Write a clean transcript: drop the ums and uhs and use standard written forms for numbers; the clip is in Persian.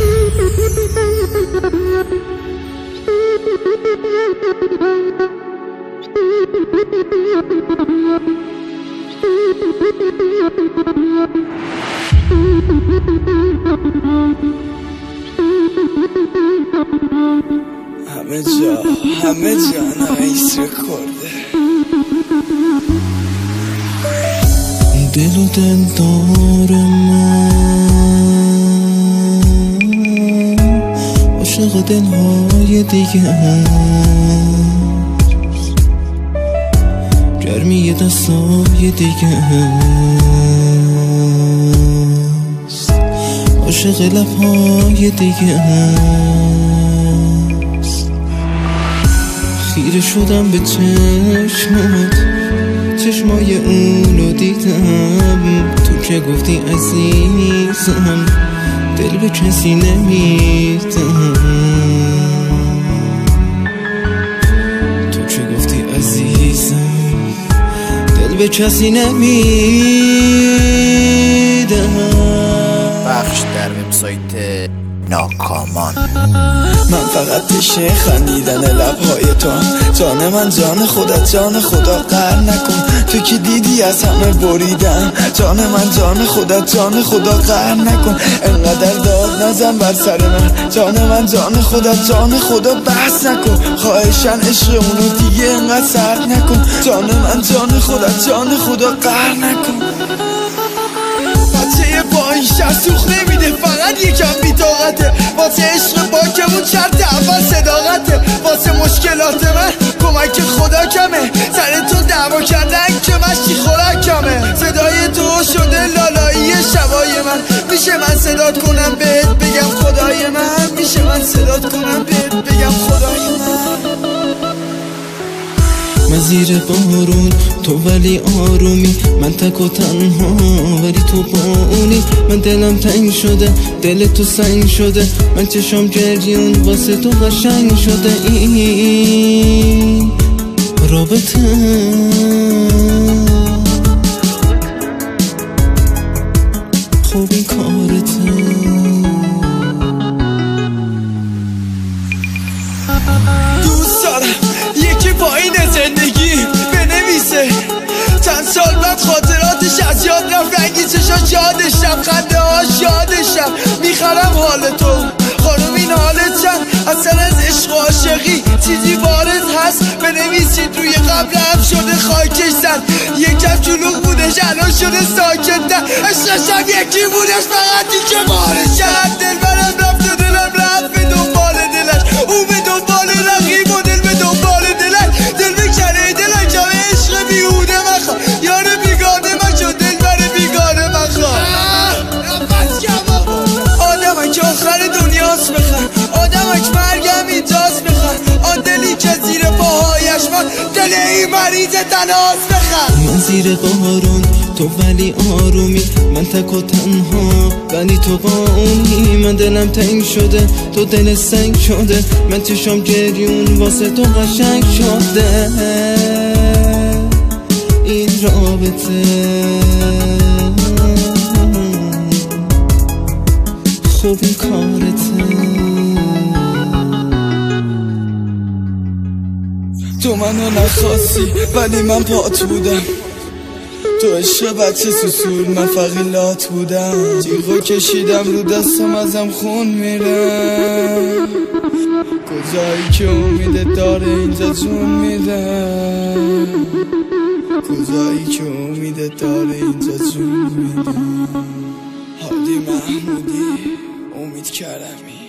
همه جا نایس رکورده. دل و دلدار من عاشق دلهای دیگه، گرمی دستای دیگه، عاشق لبهای دیگه. خیره شدم به چشمای اونو دیدم، تو که گفتی عزیزم دل به کسی نمیدم، تو که گفتی عزیزم دل به کسی نمیدم. بخش در وبسایت ناکامان. من فقط تشنه خندیدن لبهای تو، جان من جان خودت، جان خدا قهر نکن، تو که دیدی از همه بریدم، جان من جان خودت، جان خدا قهر نکن، انقدر داد نزن بر سر من، جان من جان خودت، جان خدا بحث نکن، خواهشن عشق اونو دیگه انقدر سرد نکن، جان من جان خودت، جان خدا قهر نکن. بچه با این شهر سوخ نمیده، فقط یکم بی‌طاقته، واسه عشق باکمون شرط اول صداقته، واسه مشکلات من کمک خدا کمه، سر تو دعوا کردن که مشتی خوراکمه، صدای تو شده لالایی شبای من، میشه من صدات کنم بهت بگم خدای من، میشه من صدات کنم بهت بگم خدای من. من زیر بارون تو ولی آرومی، من تک و تنها ولی تو با اونی، من دلم تنگ شده دل تو سنگ شده، من چشم جریون واسه تو قشنگ شده، این رابطه خوب این کارته. دوست دارم یکی پایین زندگی بنویسه چند سال بعد خاطراتش از یاد رفت، رنگی چشاش یادشم، خنده هاش یادشم، میخرم حال تو خانم این حالت چند، اصلا از عشق و عاشقی چیزی وارد هست، بنویسید روی قبرم شده خاکش زد، یکم جلوغ بودش الان شده ساکت تر، عشقشم یکی بودش فقط این که بارش کرد، دل برم رفت و دلم رفت به دنبال دلش، اون به دنبال رقیب و دل به دنبال دلش، دل به کنه دلش جمع عشق بیهوده مخواه، یار بیگانه من شد دل بر بیگانه مخواه. آدمک آخر دنیاست بخن، آدمک مرگم اینجاست بخن، آن دلی که زیر پاهایش من دل این مریض تناس بخن. من زیر بارون تو ولی آرومی، من تک و تنها ولی تو با اونی، من دلم تنگ شده تو دل سنگ شده، من چشم جریون واسه تو قشنگ شده، این رابطه خوب این کارته. تو منو نخواستی ولی من پات بودم، تو عشق بچه سوسول من فقیلات بودم، جیغو کشیدم رو دستم ازم خون میره، کجایی که امید داره اینجا جون میده، کجایی که امید داره اینجا جون میده. هادی محمودی، امید کرمی.